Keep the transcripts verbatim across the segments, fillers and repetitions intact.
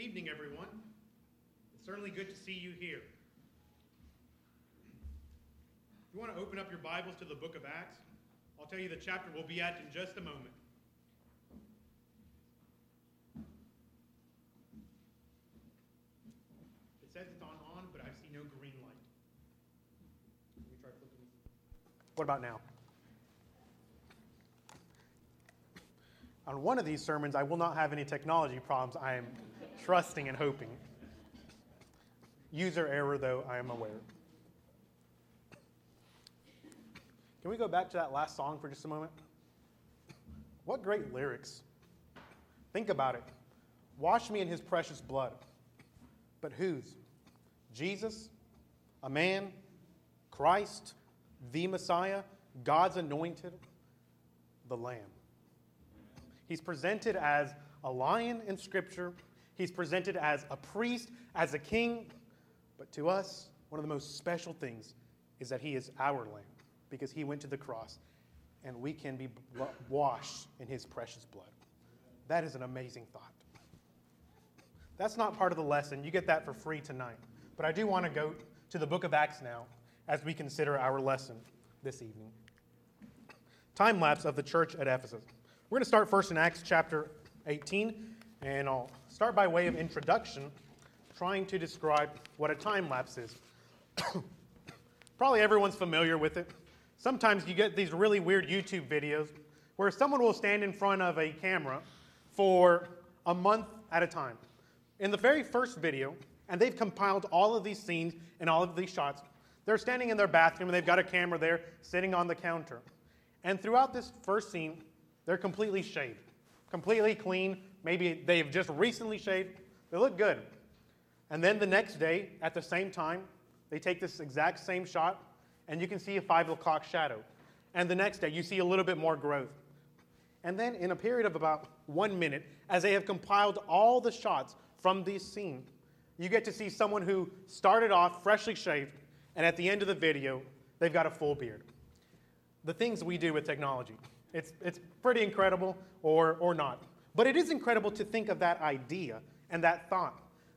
evening, everyone. It's certainly good to see you here. If you want to open up your Bibles to the book of Acts, I'll tell you the chapter we'll be at in just a moment. It says it's on on, but I see no green light. Let me try flipping. What about now? On one of these sermons, I will not have any technology problems. I am trusting and hoping. User error, though, I am aware. Can we go back to that last song for just a moment? What great lyrics. Think about it. Wash me in his precious blood. But whose? Jesus? A man? Christ? The Messiah? God's anointed? The Lamb. He's presented as a lion in Scripture. He's presented as a priest, as a king. But to us, one of the most special things is that he is our lamb because he went to the cross and we can be washed in his precious blood. That is an amazing thought. That's not part of the lesson. You get that for free tonight. But I do want to go to the book of Acts now as we consider our lesson this evening. Time lapse of the church at Ephesus. We're going to start first in Acts chapter eighteen, and I'll start by way of introduction, trying to describe what a time lapse is. Probably everyone's familiar with it. Sometimes you get these really weird YouTube videos where someone will stand in front of a camera for a month at a time. In the very first video, and they've compiled all of these scenes and all of these shots, they're standing in their bathroom and they've got a camera there sitting on the counter. And throughout this first scene, they're completely shaved, completely clean. Maybe they've just recently shaved. They look good. And then the next day, at the same time, they take this exact same shot, and you can see a five o'clock shadow. And the next day, you see a little bit more growth. And then in a period of about one minute, as they have compiled all the shots from this scene, you get to see someone who started off freshly shaved, and at the end of the video, they've got a full beard. The things we do with technology. It's, it's pretty incredible, or, or not. But it is incredible to think of that idea and that thought.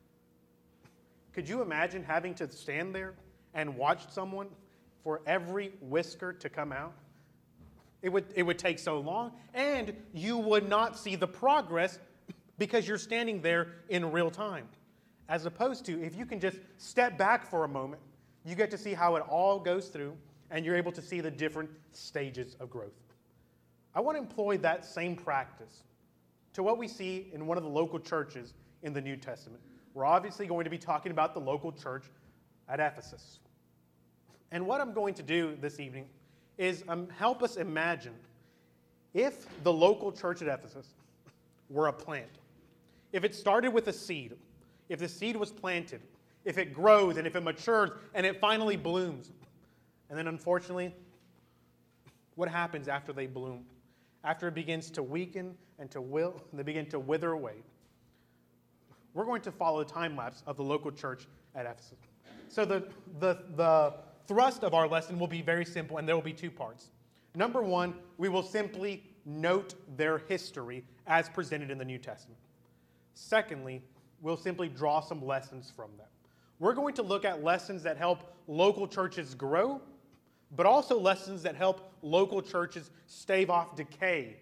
Could you imagine having to stand there and watch someone for every whisker to come out? It would, it would take so long, and you would not see the progress because you're standing there in real time. As opposed to, if you can just step back for a moment, you get to see how it all goes through, and you're able to see the different stages of growth. I want to employ that same practice to what we see in one of the local churches in the New Testament. We're obviously going to be talking about the local church at Ephesus. And what I'm going to do this evening is um, help us imagine if the local church at Ephesus were a plant. If it started with a seed, if the seed was planted, if it grows and if it matures and it finally blooms. And then unfortunately, what happens after they bloom? After it begins to weaken and to will, they begin to wither away. We're going to follow the time lapse of the local church at Ephesus. So the, the, the thrust of our lesson will be very simple, and there will be two parts. Number one, we will simply note their history as presented in the New Testament. Secondly, we'll simply draw some lessons from them. We're going to look at lessons that help local churches grow, but also lessons that help local churches stave off decay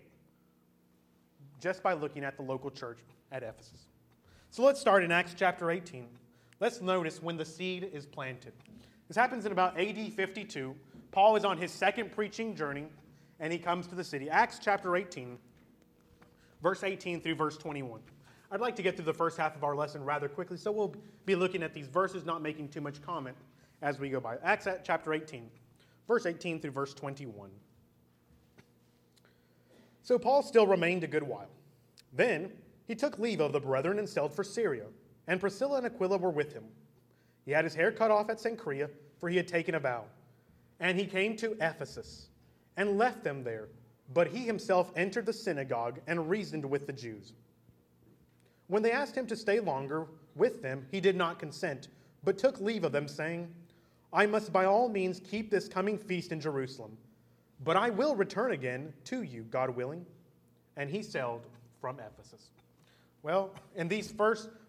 just by looking at the local church at Ephesus. So let's start in Acts chapter eighteen. Let's notice when the seed is planted. This happens in about A D fifty-two. Paul is on his second preaching journey, and he comes to the city. Acts chapter eighteen, verse eighteen through verse twenty-one. I'd like to get through the first half of our lesson rather quickly, so we'll be looking at these verses, not making too much comment as we go by. Acts chapter eighteen. Verse eighteen through verse twenty-one. So Paul still remained a good while. Then he took leave of the brethren and sailed for Syria, and Priscilla and Aquila were with him. He had his hair cut off at Cenchrea, for he had taken a vow. And he came to Ephesus, and left them there. But he himself entered the synagogue and reasoned with the Jews. When they asked him to stay longer with them, he did not consent, but took leave of them, saying, I must by all means keep this coming feast in Jerusalem, but I will return again to you, God willing. And he sailed from Ephesus. Well, in these first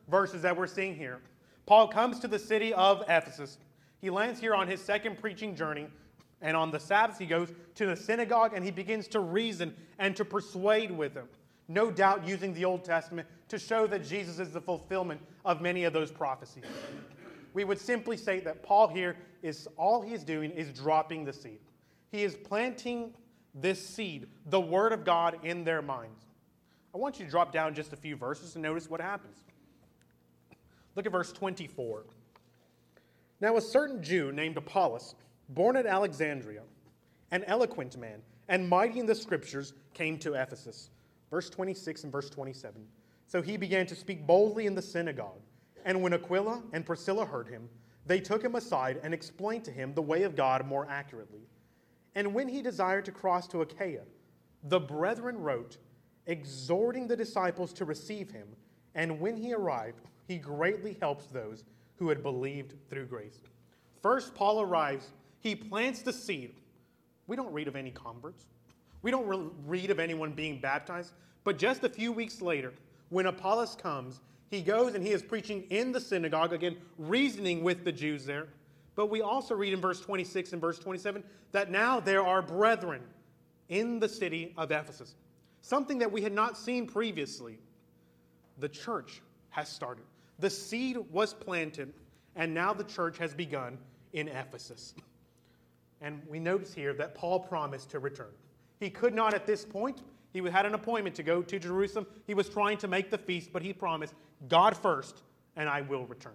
verses that we're seeing here. Paul comes to the city of Ephesus. He lands here on his second preaching journey, and on the Sabbath he goes to the synagogue and he begins to reason and to persuade with them, no doubt using the Old Testament to show that Jesus is the fulfillment of many of those prophecies. We would simply say that Paul here is, all he is doing is dropping the seed. He is planting this seed, the Word of God, in their minds. I want you to drop down just a few verses and notice what happens. Look at verse twenty-four. Now a certain Jew named Apollos, born at Alexandria, an eloquent man, and mighty in the Scriptures, came to Ephesus. Verse twenty-six and verse twenty-seven. So he began to speak boldly in the synagogue. And when Aquila and Priscilla heard him, they took him aside and explained to him the way of God more accurately. And when he desired to cross to Achaia, the brethren wrote, exhorting the disciples to receive him. And when he arrived, he greatly helps those who had believed through grace. First, Paul arrives. He plants the seed. We don't read of any converts. We don't re- read of anyone being baptized. But just a few weeks later, when Apollos comes, he goes and he is preaching in the synagogue, again, reasoning with the Jews there. But we also read in verse twenty-six and verse twenty-seven that now there are brethren in the city of Ephesus. Something that we had not seen previously. The church has started. The seed was planted, and now the church has begun in Ephesus. And we notice here that Paul promised to return. He could not at this point. He had an appointment to go to Jerusalem. He was trying to make the feast, but he promised, God first, and I will return.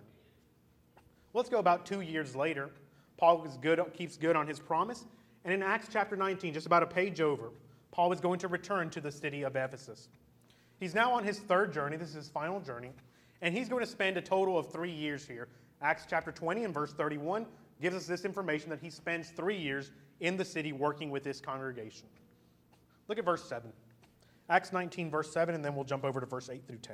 Let's go about two years later. Paul is good, keeps good on his promise. And in Acts chapter nineteen, just about a page over, Paul is going to return to the city of Ephesus. He's now on his third journey. This is his final journey. And he's going to spend a total of three years here. Acts chapter twenty and verse thirty-one gives us this information that he spends three years in the city working with this congregation. Look at verse seven. Acts nineteen, verse seven, and then we'll jump over to verse eight through ten.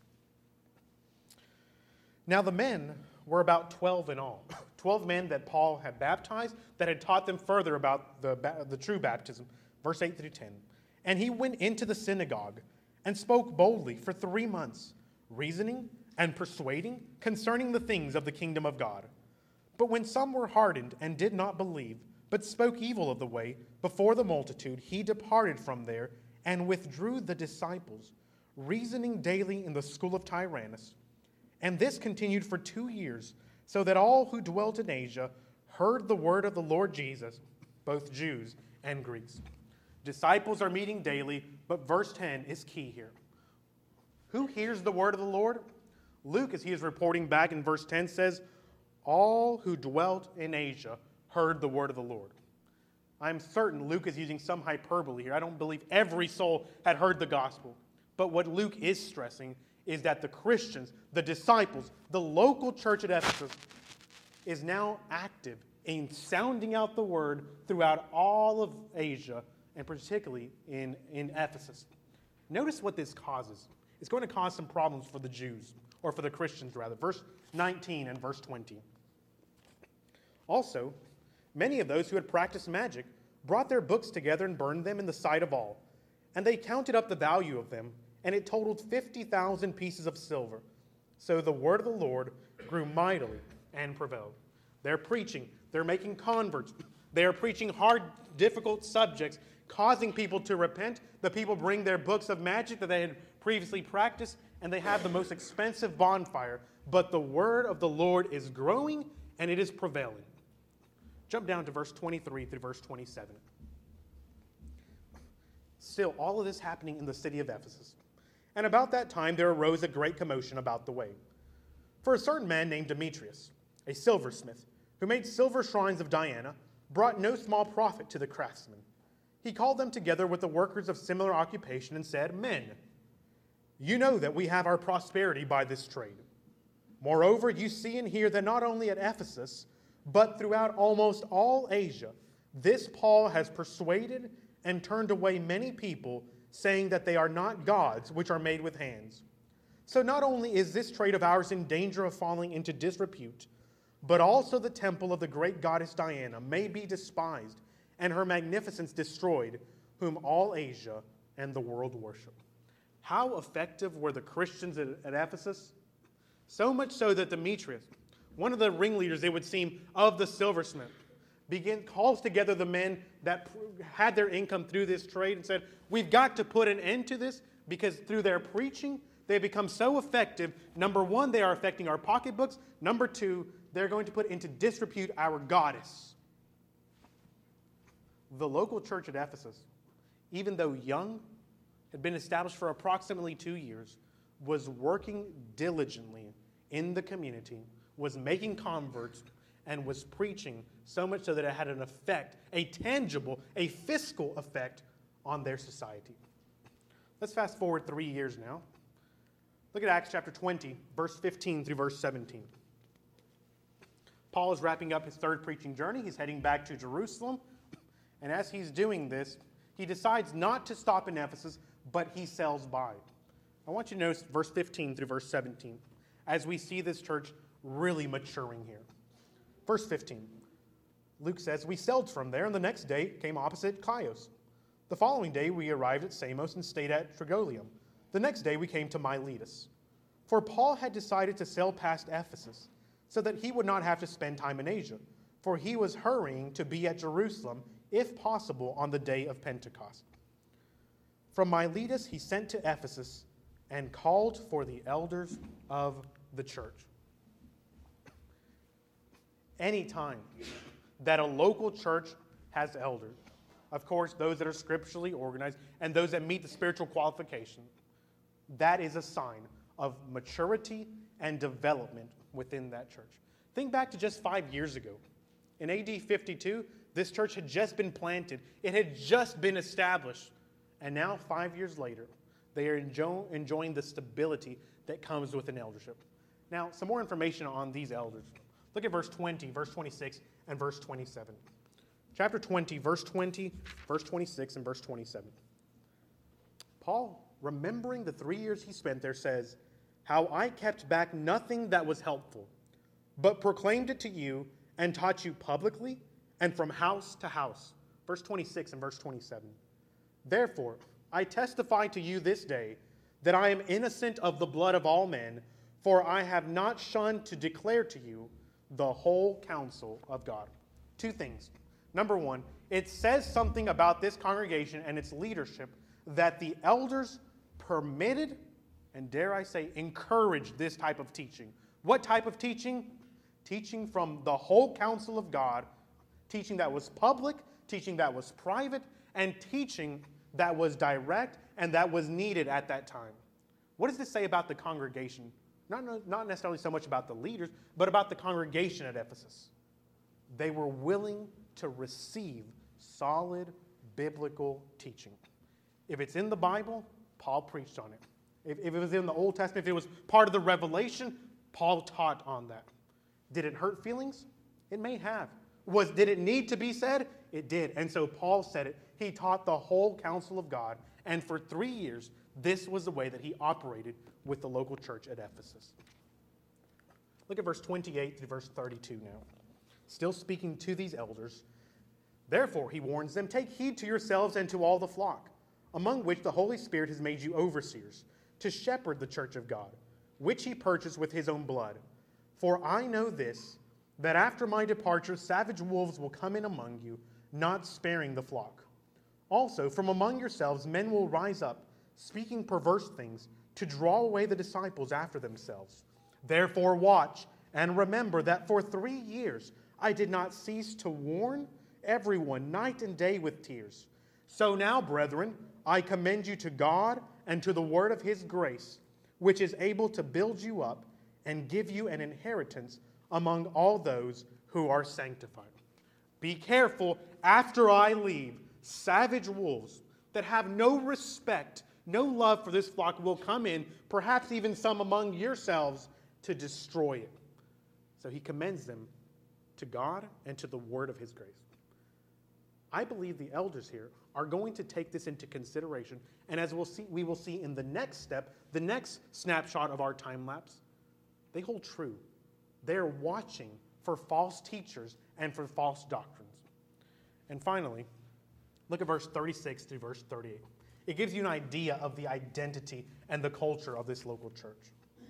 Now the men were about twelve in all. twelve men that Paul had baptized, that had taught them further about the, the true baptism. Verse eight through ten. And he went into the synagogue and spoke boldly for three months, reasoning and persuading concerning the things of the kingdom of God. But when some were hardened and did not believe, but spoke evil of the way before the multitude, he departed from there and withdrew the disciples, reasoning daily in the school of Tyrannus. And this continued for two years, so that all who dwelt in Asia heard the word of the Lord Jesus, both Jews and Greeks. Disciples are meeting daily, but verse ten is key here. Who hears the word of the Lord? Luke, as he is reporting back in verse ten, says, all who dwelt in Asia heard the word of the Lord. I'm certain Luke is using some hyperbole here. I don't believe every soul had heard the gospel. But what Luke is stressing is that the Christians, the disciples, the local church at Ephesus is now active in sounding out the word throughout all of Asia, and particularly in, in Ephesus. Notice what this causes. It's going to cause some problems for the Jews, or for the Christians rather. Verse nineteen and verse twenty. Also, many of those who had practiced magic brought their books together and burned them in the sight of all. And they counted up the value of them, and it totaled fifty thousand pieces of silver. So the word of the Lord grew mightily and prevailed. They're preaching. They're making converts. They are preaching hard, difficult subjects, causing people to repent. The people bring their books of magic that they had previously practiced, and they have the most expensive bonfire. But the word of the Lord is growing, and it is prevailing. Jump down to verse twenty-three through verse twenty-seven. Still, all of this happening in the city of Ephesus. And about that time there arose a great commotion about the way. For a certain man named Demetrius, a silversmith, who made silver shrines of Diana, brought no small profit to the craftsmen. He called them together with the workers of similar occupation and said, men, you know that we have our prosperity by this trade. Moreover, you see and hear that not only at Ephesus, but throughout almost all Asia, this Paul has persuaded and turned away many people, saying that they are not gods which are made with hands. So not only is this trade of ours in danger of falling into disrepute, but also the temple of the great goddess Diana may be despised, and her magnificence destroyed, whom all Asia and the world worship. How effective were the Christians at, at Ephesus? So much so that Demetrius, one of the ringleaders, it would seem, of the silversmith, begin, calls together the men that had their income through this trade and said, we've got to put an end to this because through their preaching, they become so effective. Number one, they are affecting our pocketbooks. Number two, they're going to put into disrepute our goddess. The local church at Ephesus, even though young, had been established for approximately two years, was working diligently in the community, was making converts, and was preaching so much so that it had an effect, a tangible, a fiscal effect on their society. Let's fast forward three years now. Look at Acts chapter twenty, verse fifteen through verse seventeen. Paul is wrapping up his third preaching journey. He's heading back to Jerusalem. And as he's doing this, he decides not to stop in Ephesus, but he sails by. I want you to notice verse fifteen through verse seventeen, as we see this church really maturing here. Verse fifteen, Luke says, we sailed from there, and the next day came opposite Chios. The following day we arrived at Samos and stayed at Trogyllium. The next day we came to Miletus. For Paul had decided to sail past Ephesus, so that he would not have to spend time in Asia, for he was hurrying to be at Jerusalem, if possible, on the day of Pentecost. From Miletus he sent to Ephesus and called for the elders of the church. Any time that a local church has elders, of course, those that are scripturally organized and those that meet the spiritual qualification, that is a sign of maturity and development within that church. Think back to just five years ago. In A D fifty-two, this church had just been planted. It had just been established. And now, five years later, they are enjoy- enjoying the stability that comes with an eldership. Now, some more information on these elders. Look at verse twenty, verse twenty-six, and verse twenty-seven. Chapter twenty, verse twenty, verse twenty-six, and verse twenty-seven. Paul, remembering the three years he spent there, says, how I kept back nothing that was helpful, but proclaimed it to you and taught you publicly and from house to house. Verse twenty-six and verse twenty-seven. Therefore, I testify to you this day that I am innocent of the blood of all men, for I have not shunned to declare to you the whole counsel of God. Two things. Number one, it says something about this congregation and its leadership that the elders permitted, and dare I say, encouraged this type of teaching. What type of teaching? Teaching from the whole counsel of God, teaching that was public, teaching that was private, and teaching that was direct and that was needed at that time. What does this say about the congregation? Not, not necessarily so much about the leaders, but about the congregation at Ephesus. They were willing to receive solid biblical teaching. If it's in the Bible, Paul preached on it. If, if it was in the Old Testament, if it was part of the revelation, Paul taught on that. Did it hurt feelings? It may have. Was, did it need to be said? It did. And so Paul said it. He taught the whole counsel of God. And for three years, this was the way that he operated with the local church at Ephesus. Look at verse twenty-eight through verse thirty-two now. Still speaking to these elders. Therefore, he warns them, take heed to yourselves and to all the flock, among which the Holy Spirit has made you overseers, to shepherd the church of God, which he purchased with his own blood. For I know this, that after my departure savage wolves will come in among you, not sparing the flock. Also, from among yourselves men will rise up, speaking perverse things, to draw away the disciples after themselves. Therefore watch, and remember that for three years I did not cease to warn everyone night and day with tears. So now, brethren, I commend you to God and to the word of his grace, which is able to build you up and give you an inheritance among all those who are sanctified. Be careful, after I leave, savage wolves that have no respect, no love for this flock will come in, perhaps even some among yourselves, to destroy it. So he commends them to God and to the word of his grace. I believe the elders here are going to take this into consideration, and as we'll see, we will see in the next step, the next snapshot of our time lapse, they hold true. They're watching for false teachers and for false doctrines. And finally, look at verse thirty-six through verse thirty-eight. It gives you an idea of the identity and the culture of this local church.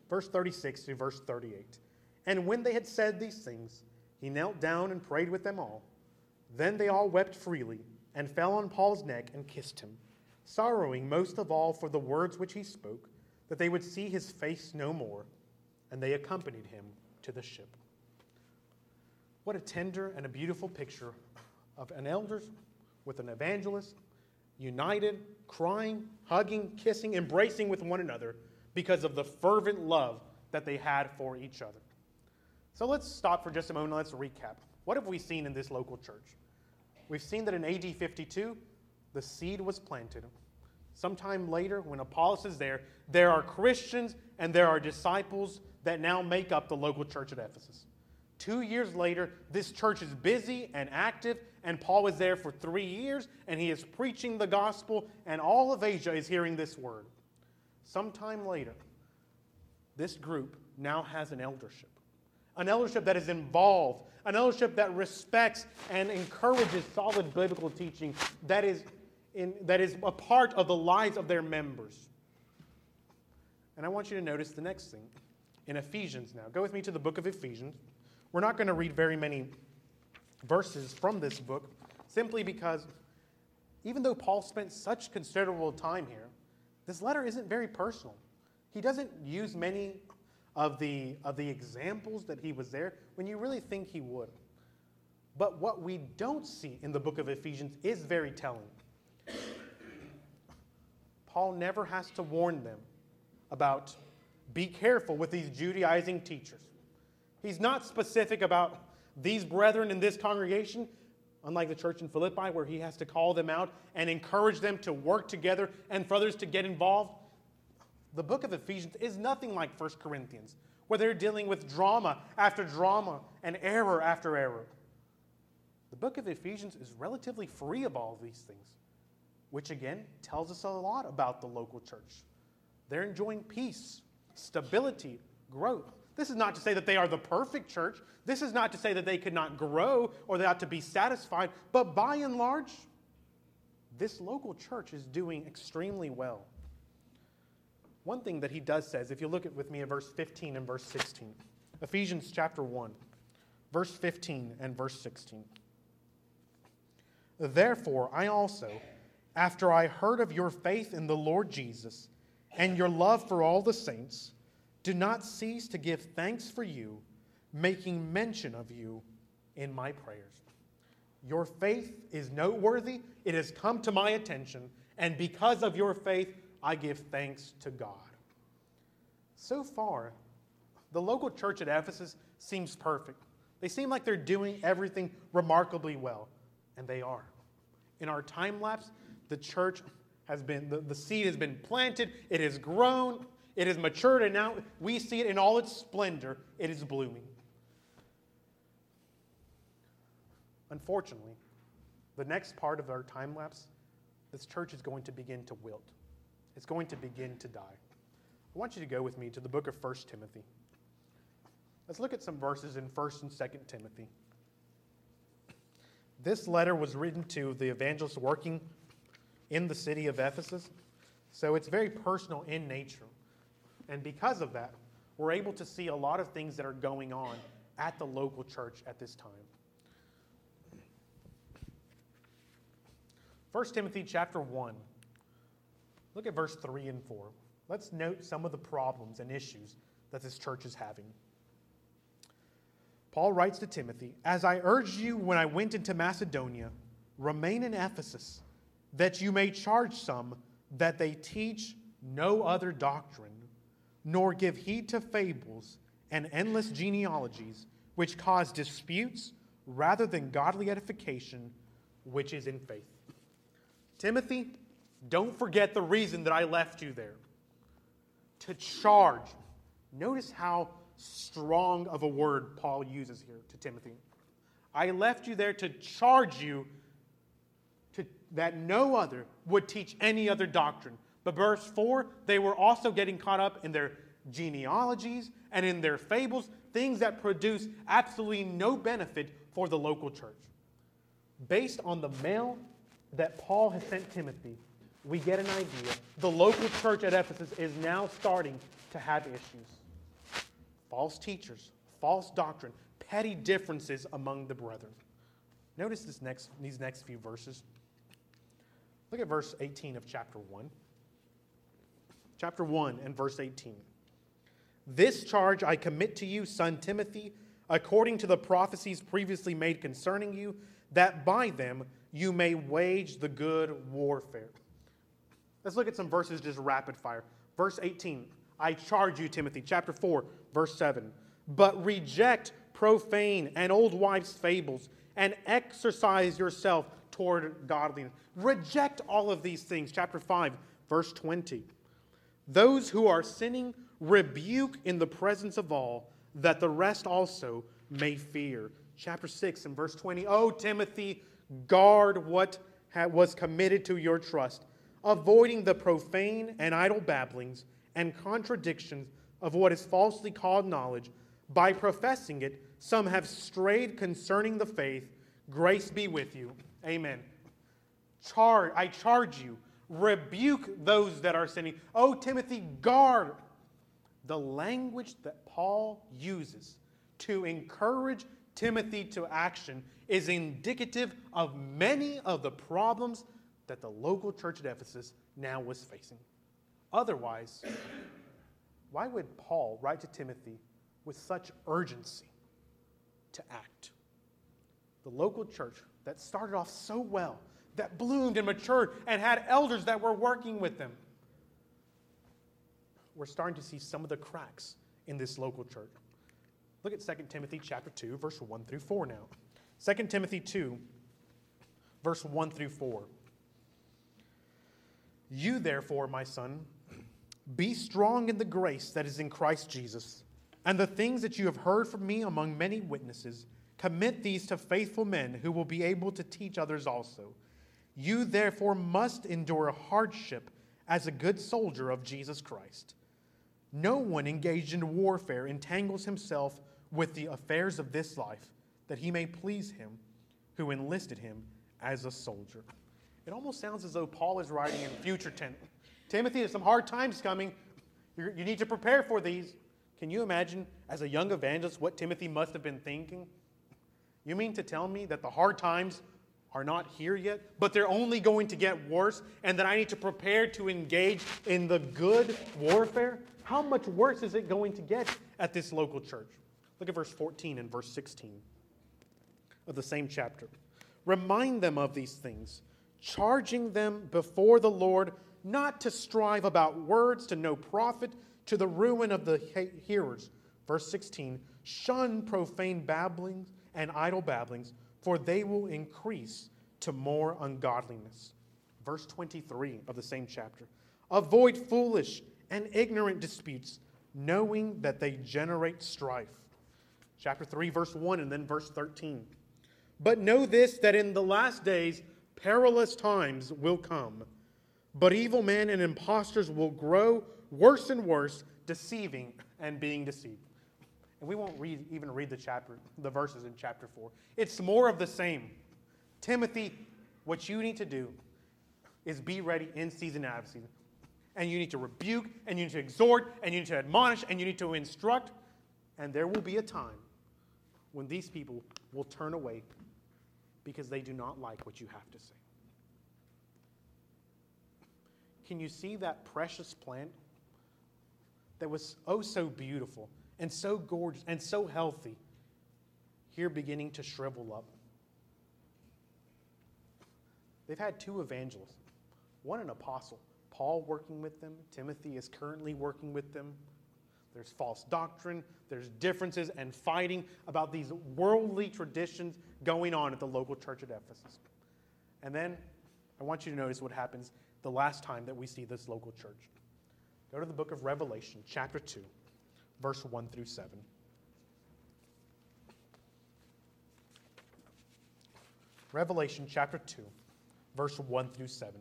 verse thirty-six to verse thirty-eight. And when they had said these things, he knelt down and prayed with them all. Then they all wept freely and fell on Paul's neck and kissed him, sorrowing most of all for the words which he spoke, that they would see his face no more. And they accompanied him to the ship. What a tender and a beautiful picture of an elder with an evangelist, united, crying, hugging, kissing, embracing with one another because of the fervent love that they had for each other. So let's stop for just a moment and let's recap. What have we seen in this local church? We've seen that in A D fifty-two, the seed was planted. Sometime later, when Apollos is there, there are Christians and there are disciples that now make up the local church at Ephesus. Two years later, this church is busy and active, and Paul was there for three years, and he is preaching the gospel, and all of Asia is hearing this word. Sometime later, this group now has an eldership. An eldership that is involved, an eldership that respects and encourages solid biblical teaching that is, in, that is a part of the lives of their members. And I want you to notice the next thing in Ephesians now. Go with me to the book of Ephesians. We're not going to read very many verses from this book, simply because even though Paul spent such considerable time here, this letter isn't very personal. He doesn't use many of the, of the examples that he was there when you really think he would. But what we don't see in the book of Ephesians is very telling. Paul never has to warn them about be careful with these Judaizing teachers. He's not specific about these brethren in this congregation, unlike the church in Philippi where he has to call them out and encourage them to work together and for others to get involved. The book of Ephesians is nothing like First Corinthians, where they're dealing with drama after drama and error after error. The book of Ephesians is relatively free of all of these things, which again tells us a lot about the local church. They're enjoying peace, stability, growth. This is not to say that they are the perfect church. This is not to say that they could not grow or they ought to be satisfied. But by and large, this local church is doing extremely well. One thing that he does says, if you look at with me at verse fifteen and verse sixteen, Ephesians chapter one, verse fifteen and verse sixteen. Therefore, I also, after I heard of your faith in the Lord Jesus and your love for all the saints, do not cease to give thanks for you, making mention of you in my prayers. Your faith is noteworthy. It has come to my attention, and because of your faith, I give thanks to God. So far, the local church at Ephesus seems perfect. They seem like they're doing everything remarkably well, and they are. In our time lapse, the church has been, the, the seed has been planted, it has grown, it has matured, and now we see it in all its splendor. It is blooming. Unfortunately, the next part of our time lapse, this church is going to begin to wilt. It's going to begin to die. I want you to go with me to the book of First Timothy. Let's look at some verses in First and Second Timothy. This letter was written to the evangelist working in the city of Ephesus, so it's very personal in nature. And because of that, we're able to see a lot of things that are going on at the local church at this time. First Timothy chapter one. Look at verse three and four. Let's note some of the problems and issues that this church is having. Paul writes to Timothy, "As I urged you when I went into Macedonia, remain in Ephesus, that you may charge some that they teach no other doctrine, nor give heed to fables and endless genealogies, which cause disputes rather than godly edification, which is in faith." Timothy, don't forget the reason that I left you there. To charge. Notice how strong of a word Paul uses here to Timothy. I left you there to charge you to, that no other would teach any other doctrine. But verse four, they were also getting caught up in their genealogies and in their fables, things that produce absolutely no benefit for the local church. Based on the mail that Paul has sent Timothy, we get an idea. The local church at Ephesus is now starting to have issues. false teachers, false doctrine, petty differences among the brethren. Notice this next, these next few verses. Look at verse eighteen of chapter one. Chapter one and verse eighteen. This charge I commit to you, son Timothy, according to the prophecies previously made concerning you, that by them you may wage the good warfare. Let's look at some verses just rapid fire. Verse eighteen, I charge you, Timothy. Chapter four, verse seven. But reject profane and old wives' fables, and exercise yourself toward godliness. Reject all of these things. Chapter five, verse twenty. Those who are sinning, rebuke in the presence of all, that the rest also may fear. Chapter six and verse twenty. O Timothy, guard what was committed to your trust, avoiding the profane and idle babblings and contradictions of what is falsely called knowledge. By professing it, some have strayed concerning the faith. Grace be with you. Amen. Charge, I charge you, rebuke those that are sinning. O Timothy, guard. The language that Paul uses to encourage Timothy to action is indicative of many of the problems that the local church at Ephesus now was facing. Otherwise, why would Paul write to Timothy with such urgency to act? The local church that started off so well, that bloomed and matured and had elders that were working with them. We're starting to see some of the cracks in this local church. Look at Second Timothy chapter two, verse one through four now. Second Timothy two, verse one through four. You therefore, my son, be strong in the grace that is in Christ Jesus, and the things that you have heard from me among many witnesses, commit these to faithful men who will be able to teach others also. You therefore must endure hardship as a good soldier of Jesus Christ. No one engaged in warfare entangles himself with the affairs of this life, that he may please him who enlisted him as a soldier. It almost sounds as though Paul is writing in future tense. Timothy, there's some hard times coming. You're, you need to prepare for these. Can you imagine, as a young evangelist, what Timothy must have been thinking? You mean to tell me that the hard times are not here yet, but they're only going to get worse, and that I need to prepare to engage in the good warfare? How much worse is it going to get at this local church? Look at verse fourteen and verse sixteen of the same chapter. Remind them of these things, charging them before the Lord not to strive about words to no profit, to the ruin of the hearers. Verse sixteen, shun profane babblings and idle babblings, for they will increase to more ungodliness. Verse twenty-three of the same chapter. Avoid foolish and ignorant disputes, knowing that they generate strife. Chapter three, verse one, and then verse thirteen. But know this, that in the last days perilous times will come, but evil men and impostors will grow worse and worse, deceiving and being deceived. And we won't read, even read the chapter, the verses in chapter four. It's more of the same. Timothy, what you need to do is be ready in season and out of season. And you need to rebuke, and you need to exhort, and you need to admonish, and you need to instruct. And there will be a time when these people will turn away because they do not like what you have to say. Can you see that precious plant that was oh so beautiful and so gorgeous and so healthy here beginning to shrivel up? They've had two evangelists, one an apostle, Paul working with them. Timothy is currently working with them. There's false doctrine, there's differences and fighting about these worldly traditions going on at the local church at Ephesus. And then I want you to notice what happens the last time that we see this local church. Go to the book of Revelation, chapter two, verse one through seven. Revelation, chapter two, verse one through seven.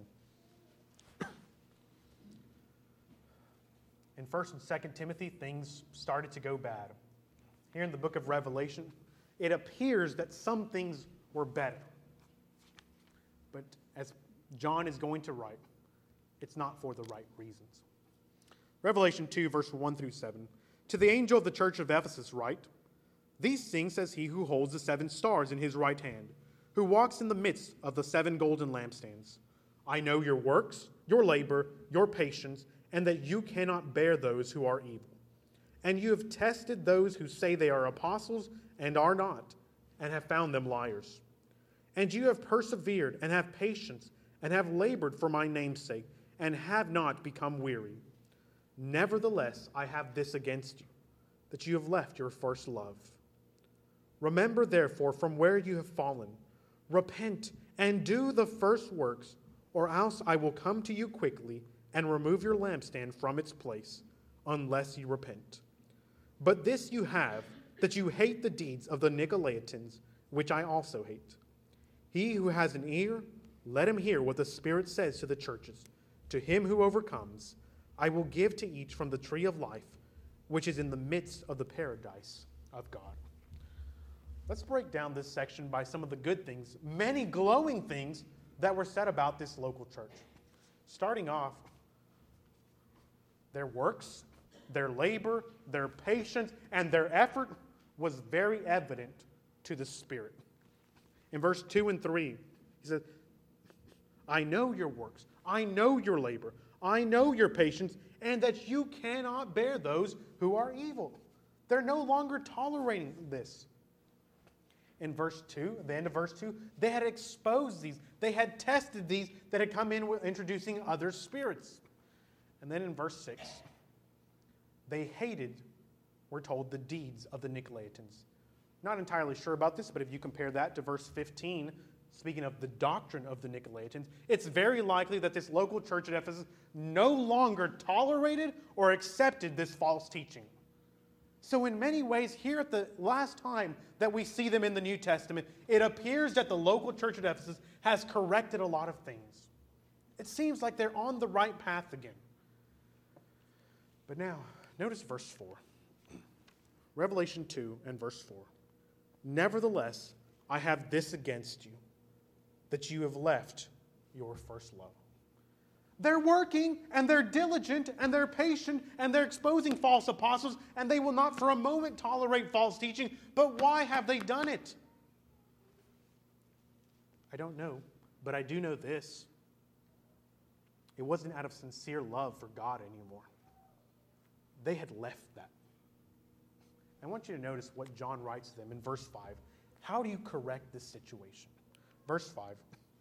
In First and Second Timothy, things started to go bad. Here in the book of Revelation, it appears that some things were better. But as John is going to write, it's not for the right reasons. Revelation two, verse one through seven. To the angel of the church of Ephesus write, these things says he who holds the seven stars in his right hand, who walks in the midst of the seven golden lampstands. I know your works, your labor, your patience, and that you cannot bear those who are evil. And you have tested those who say they are apostles and are not, and have found them liars. And you have persevered and have patience and have labored for my name's sake, and have not become weary. Nevertheless, I have this against you, that you have left your first love. Remember, therefore, from where you have fallen, repent and do the first works, or else I will come to you quickly and remove your lampstand from its place, unless you repent. But this you have, that you hate the deeds of the Nicolaitans, which I also hate. He who has an ear, let him hear what the Spirit says to the churches. To him who overcomes, I will give to each from the tree of life, which is in the midst of the paradise of God. Let's break down this section by some of the good things, many glowing things that were said about this local church. Starting off, their works, their labor, their patience, and their effort was very evident to the Spirit. In verse two and three, he says, I know your works, I know your labor, I know your patience, and that you cannot bear those who are evil. They're no longer tolerating this. In verse two, at the end of verse two, they had exposed these. They had tested these that had come in with introducing other spirits. And then in verse six, they hated, we're told, the deeds of the Nicolaitans. Not entirely sure about this, but if you compare that to verse fifteen, speaking of the doctrine of the Nicolaitans, it's very likely that this local church at Ephesus no longer tolerated or accepted this false teaching. So in many ways, here at the last time that we see them in the New Testament, it appears that the local church at Ephesus has corrected a lot of things. It seems like they're on the right path again. But now, notice verse four. Revelation two and verse four. Nevertheless, I have this against you, that you have left your first love. They're working, and they're diligent, and they're patient, and they're exposing false apostles, and they will not for a moment tolerate false teaching. But why have they done it? I don't know, but I do know this. It wasn't out of sincere love for God anymore. They had left that. I want you to notice what John writes to them in verse five. How do you correct this situation? Verse five.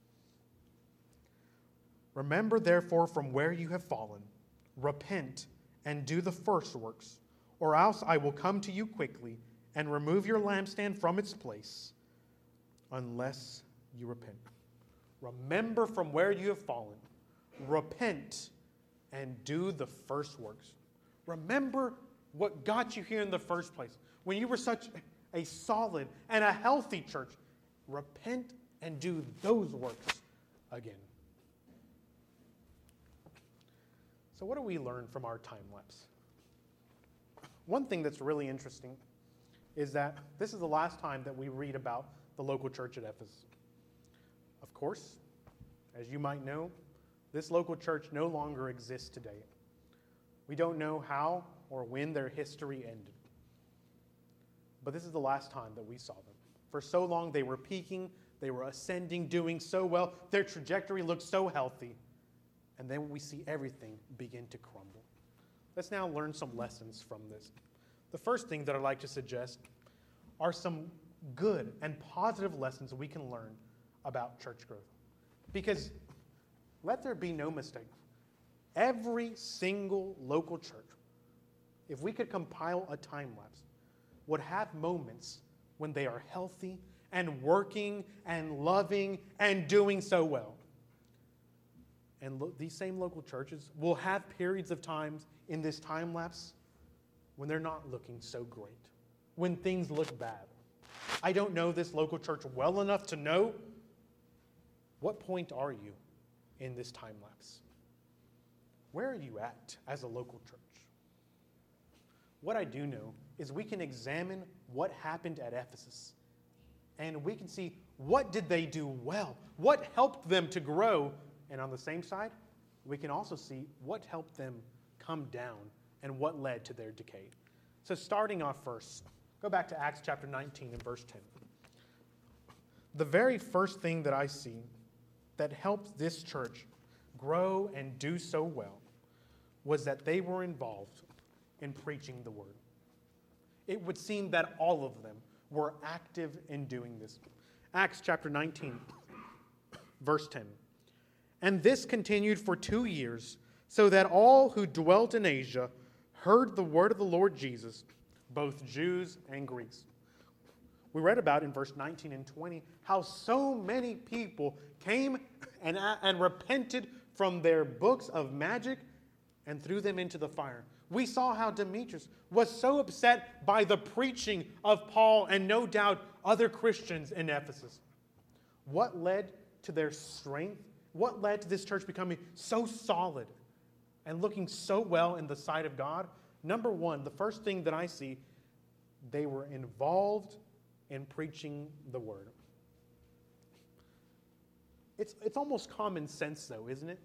Remember, therefore, from where you have fallen, repent and do the first works, or else I will come to you quickly and remove your lampstand from its place, unless you repent. Remember from where you have fallen, repent and do the first works. Remember what got you here in the first place. When you were such a solid and a healthy church, repent and do those works again. So what do we learn from our time lapse? One thing that's really interesting is that this is the last time that we read about the local church at Ephesus. Of course, as you might know, this local church no longer exists today. We don't know how or when their history ended. But this is the last time that we saw them. For so long, they were peaking, they were ascending, doing so well. Their trajectory looked so healthy. And then we see everything begin to crumble. Let's now learn some lessons from this. The first thing that I'd like to suggest are some good and positive lessons we can learn about church growth. Because let there be no mistake, every single local church, if we could compile a time lapse, would have moments when they are healthy and working and loving and doing so well. And lo- these same local churches will have periods of times in this time lapse when they're not looking so great, when things look bad. I don't know this local church well enough to know, what point are you in this time lapse? Where are you at as a local church? What I do know is we can examine what happened at Ephesus, and we can see what did they do well, what helped them to grow. And on the same side, we can also see what helped them come down and what led to their decay. So starting off first, go back to Acts chapter nineteen and verse ten. The very first thing that I see that helped this church grow and do so well was that they were involved in preaching the word. It would seem that all of them were active in doing this. Acts chapter nineteen, verse ten. And this continued for two years, so that all who dwelt in Asia heard the word of the Lord Jesus, both Jews and Greeks. We read about in verse nineteen and twenty how so many people came and, and repented from their books of magic and threw them into the fire. We saw how Demetrius was so upset by the preaching of Paul and no doubt other Christians in Ephesus. What led to their strength? What led to this church becoming so solid and looking so well in the sight of God? Number one, the first thing that I see, they were involved in preaching the word. It's, it's almost common sense, though, isn't it?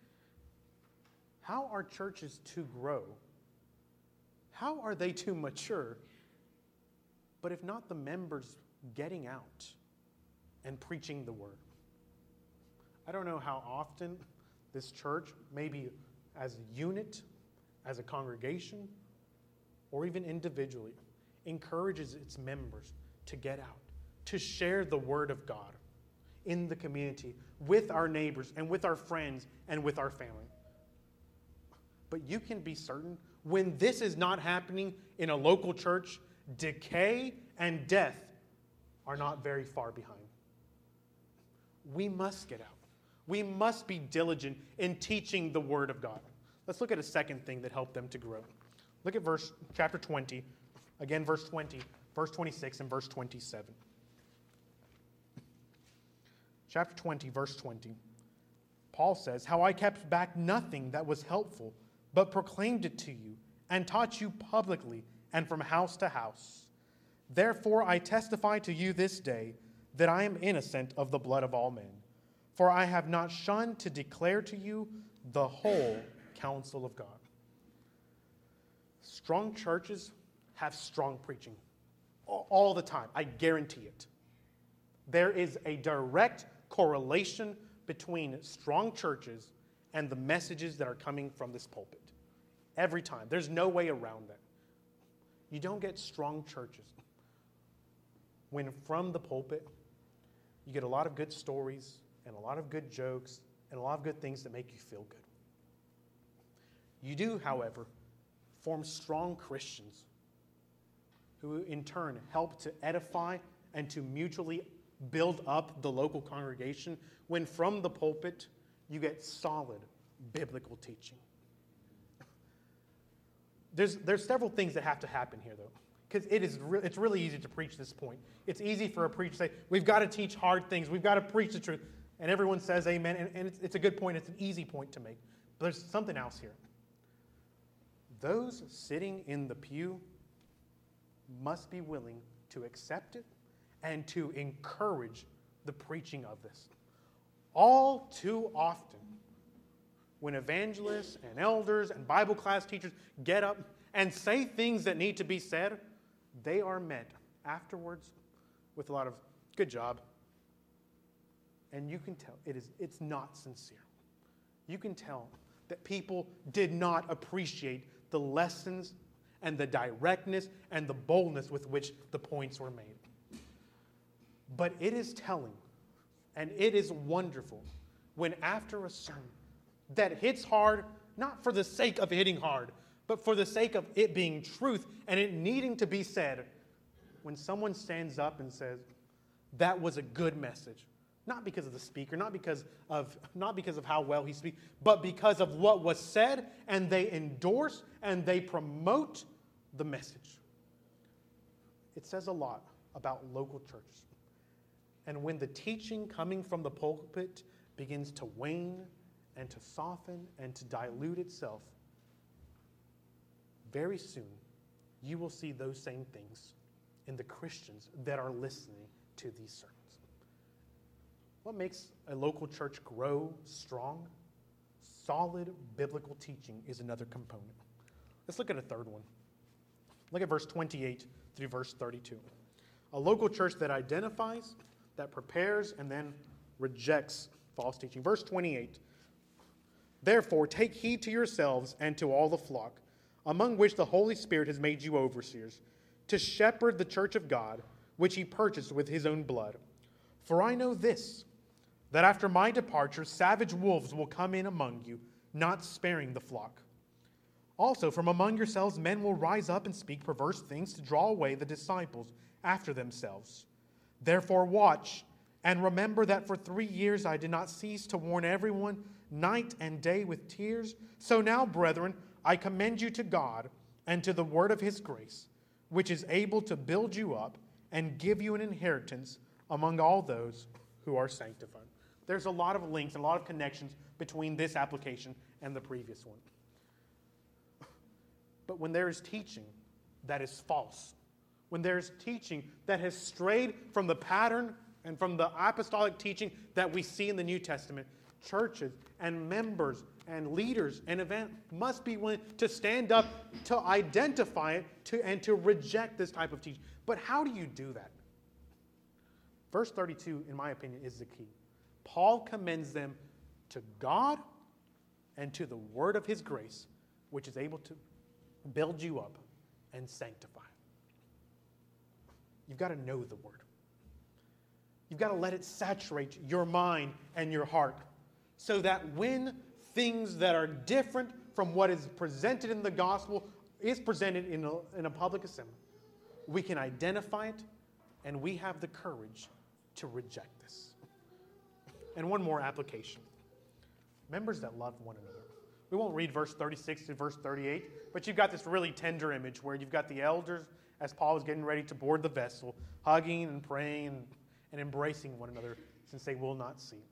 How are churches to grow? How are they to mature? But if not the members getting out and preaching the word. I don't know how often this church, maybe as a unit, as a congregation, or even individually, encourages its members to get out, to share the word of God in the community, with our neighbors and with our friends and with our family. But you can be certain when this is not happening in a local church, decay and death are not very far behind. We must get out. We must be diligent in teaching the word of God. Let's look at a second thing that helped them to grow. Look at verse chapter twenty, again verse twenty, verse twenty-six, and verse twenty-seven. Chapter twenty, verse twenty. Paul says, "How I kept back nothing that was helpful, but proclaimed it to you, and taught you publicly and from house to house. Therefore I testify to you this day that I am innocent of the blood of all men. For I have not shunned to declare to you the whole counsel of God." Strong churches have strong preaching all the time. I guarantee it. There is a direct correlation between strong churches and the messages that are coming from this pulpit. Every time. There's no way around that. You don't get strong churches when from the pulpit you get a lot of good stories and a lot of good jokes and a lot of good things that make you feel good. You do, however, form strong Christians who in turn help to edify and to mutually build up the local congregation when from the pulpit you get solid biblical teaching. There's, there's several things that have to happen here, though, because it is re- it's really easy to preach this point. It's easy for a preacher to say, we've got to teach hard things, we've got to preach the truth, and everyone says amen, and, and it's, it's a good point, it's an easy point to make. But there's something else here. Those sitting in the pew must be willing to accept it and to encourage the preaching of this. All too often, when evangelists and elders and Bible class teachers get up and say things that need to be said, they are met afterwards with a lot of good job. And you can tell it is it's not sincere. You can tell that people did not appreciate the lessons and the directness and the boldness with which the points were made. But it is telling and it is wonderful when after a sermon that hits hard, not for the sake of hitting hard, but for the sake of it being truth and it needing to be said, when someone stands up and says, that was a good message, not because of the speaker, not because of, not because of how well he speaks, but because of what was said, and they endorse and they promote the message. It says a lot about local churches. And when the teaching coming from the pulpit begins to wane and to soften and to dilute itself, very soon you will see those same things in the Christians that are listening to these sermons. What makes a local church grow strong? Solid biblical teaching is another component. Let's look at a third one. Look at verse twenty-eight through verse thirty-two. A local church that identifies, that prepares, and then rejects false teaching. Verse twenty-eight. Therefore, take heed to yourselves and to all the flock, among which the Holy Spirit has made you overseers, to shepherd the church of God, which he purchased with his own blood. For I know this, that after my departure, savage wolves will come in among you, not sparing the flock. Also, from among yourselves, men will rise up and speak perverse things to draw away the disciples after themselves. Therefore, watch and remember that for three years I did not cease to warn everyone night and day with tears. So now, brethren, I commend you to God and to the word of his grace, which is able to build you up and give you an inheritance among all those who are sanctified. There's a lot of links and a lot of connections between this application and the previous one. But when there is teaching that is false, when there is teaching that has strayed from the pattern and from the apostolic teaching that we see in the New Testament, churches and members and leaders and event must be willing to stand up to identify it to, and to reject this type of teaching. But how do you do that? Verse thirty-two, in my opinion, is the key. Paul commends them to God and to the word of his grace, which is able to build you up and sanctify. You've got to know the word. You've got to let it saturate your mind and your heart so that when things that are different from what is presented in the gospel is presented in a, in a public assembly, we can identify it and we have the courage to reject this. And one more application. Members that love one another. We won't read verse thirty-six to verse thirty-eight, but you've got this really tender image where you've got the elders, as Paul is getting ready to board the vessel, hugging and praying and, and embracing one another since they will not see.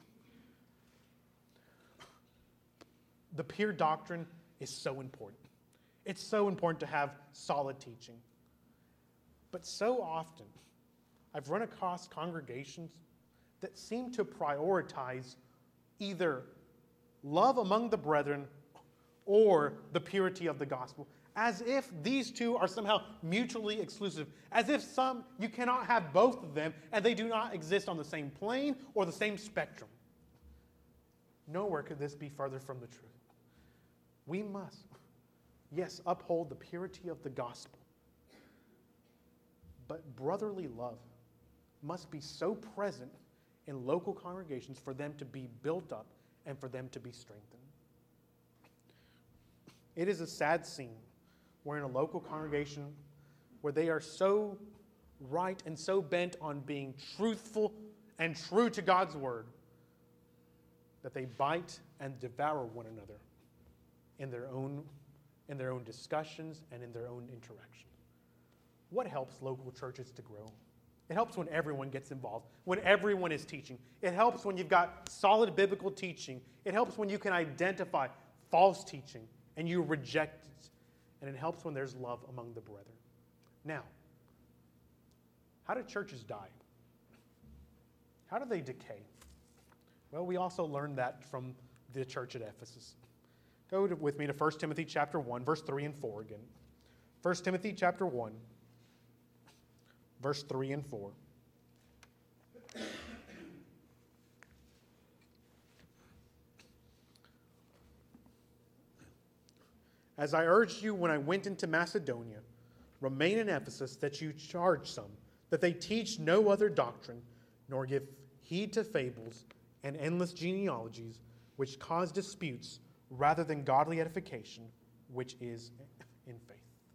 The peer doctrine is so important. It's so important to have solid teaching. But so often, I've run across congregations that seem to prioritize either love among the brethren or the purity of the gospel, as if these two are somehow mutually exclusive, as if some you cannot have both of them and they do not exist on the same plane or the same spectrum. Nowhere could this be further from the truth. We must, yes, uphold the purity of the gospel, but brotherly love must be so present in local congregations for them to be built up and for them to be strengthened. It is a sad scene where in a local congregation where they are so right and so bent on being truthful and true to God's word that they bite and devour one another in their own, in their own discussions and in their own interactions. What helps local churches to grow? It helps when everyone gets involved, when everyone is teaching. It helps when you've got solid biblical teaching. It helps when you can identify false teaching and you reject it. And it helps when there's love among the brethren. Now, how do churches die? How do they decay? Well, we also learned that from the church at Ephesus. Go to, with me to First Timothy chapter one, verse three and four again. First Timothy chapter one, verse three and four. As I urged you when I went into Macedonia, remain in Ephesus, that you charge some, that they teach no other doctrine, nor give heed to fables and endless genealogies, which cause disputes, rather than godly edification, which is in faith.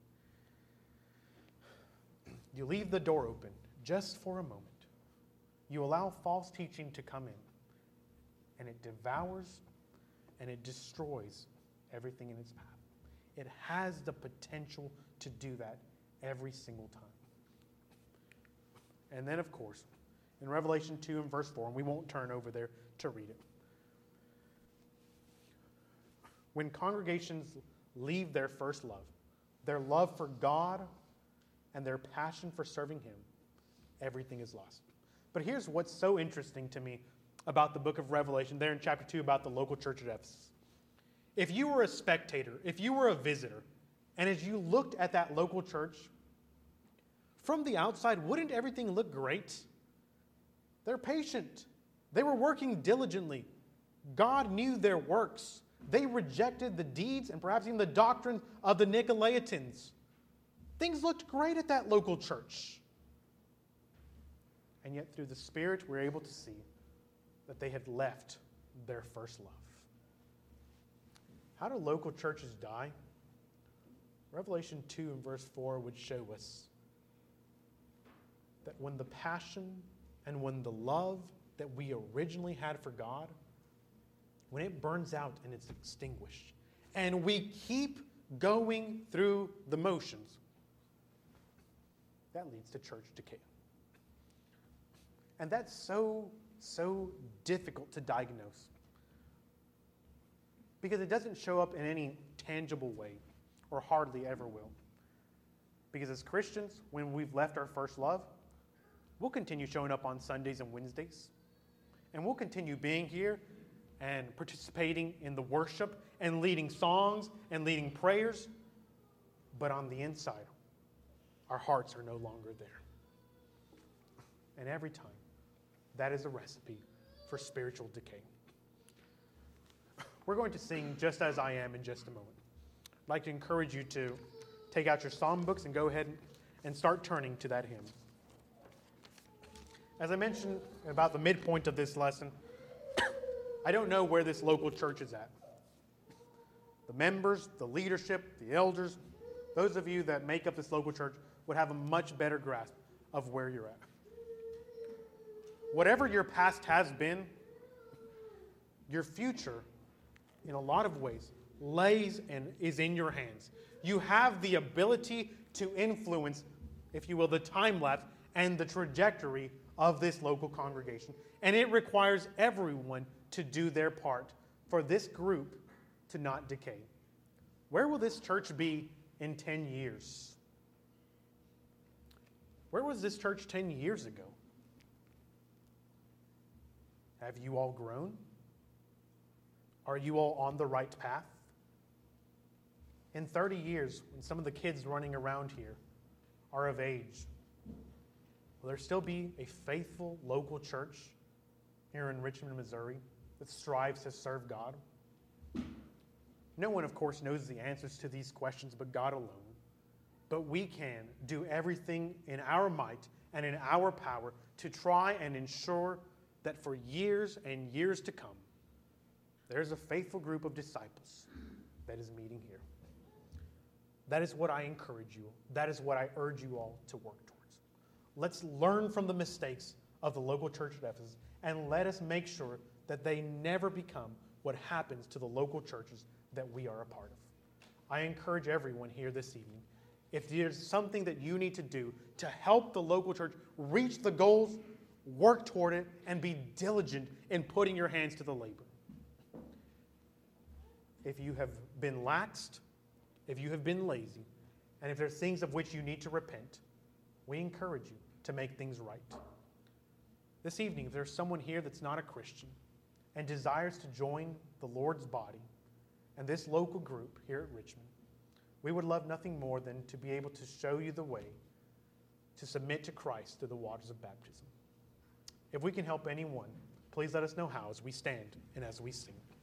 You leave the door open just for a moment. You allow false teaching to come in, and it devours and it destroys everything in its path. It has the potential to do that every single time. And then, of course, in Revelation two and verse four, and we won't turn over there to read it, when congregations leave their first love, their love for God and their passion for serving Him, everything is lost. But here's what's so interesting to me about the book of Revelation, there in chapter two, about the local church at Ephesus. If you were a spectator, if you were a visitor, and as you looked at that local church from the outside, wouldn't everything look great? They're patient. They were working diligently. God knew their works. They rejected the deeds and perhaps even the doctrine of the Nicolaitans. Things looked great at that local church. And yet through the Spirit, we're able to see that they had left their first love. How do local churches die? Revelation two and verse four would show us that when the passion and when the love that we originally had for God, when it burns out and it's extinguished, and we keep going through the motions, that leads to church decay. And that's so, so difficult to diagnose, because it doesn't show up in any tangible way, or hardly ever will. Because as Christians, when we've left our first love, we'll continue showing up on Sundays and Wednesdays. And we'll continue being here and participating in the worship and leading songs and leading prayers. But on the inside, our hearts are no longer there. And every time, that is a recipe for spiritual decay. We're going to sing Just As I Am in just a moment. I'd like to encourage you to take out your psalm books and go ahead and start turning to that hymn. As I mentioned about the midpoint of this lesson, I don't know where this local church is at. The members, the leadership, the elders, those of you that make up this local church would have a much better grasp of where you're at. Whatever your past has been, your future, in a lot of ways, lays and is in your hands. You have the ability to influence, if you will, the time lapse and the trajectory of this local congregation. And it requires everyone to do their part for this group to not decay. Where will this church be in ten years? Where was this church ten years ago? Have you all grown? Are you all on the right path? In thirty years, when some of the kids running around here are of age, will there still be a faithful local church here in Richmond, Missouri that strives to serve God? No one, of course, knows the answers to these questions but God alone. But we can do everything in our might and in our power to try and ensure that for years and years to come, there's a faithful group of disciples that is meeting here. That is what I encourage you. That is what I urge you all to work towards. Let's learn from the mistakes of the local church at Ephesus, and let us make sure that they never become what happens to the local churches that we are a part of. I encourage everyone here this evening, if there's something that you need to do to help the local church reach the goals, work toward it, and be diligent in putting your hands to the labor. If you have been laxed, if you have been lazy, and if there's things of which you need to repent, we encourage you to make things right. This evening, if there's someone here that's not a Christian and desires to join the Lord's body and this local group here at Richmond, we would love nothing more than to be able to show you the way to submit to Christ through the waters of baptism. If we can help anyone, please let us know how as we stand and as we sing.